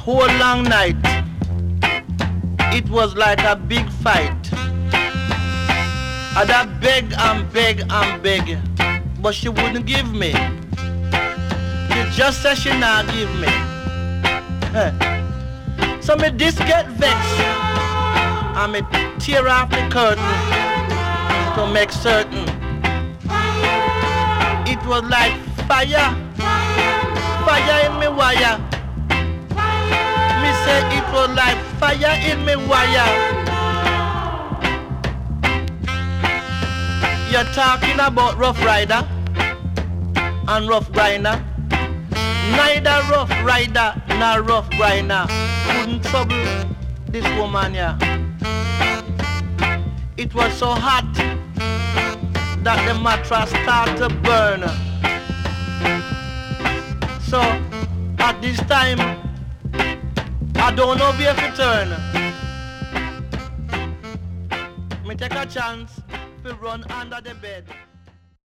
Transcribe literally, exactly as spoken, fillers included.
whole long night. It was like a big fight. And I beg and beg and beg, but she wouldn't give me. She just said she not give me. Eh. So me this get vexed, and me tear off the curtain to make certain. It was like fire, fire in me wire. Me say it was like fire in me wire. You're talking about Rough Rider and Rough Grinder. Neither Rough Rider nor Rough Grinder couldn't trouble this woman here. It was so hot that the mattress started to burn. So at this time, I don't know where to turn. Me take a chance to run under the bed.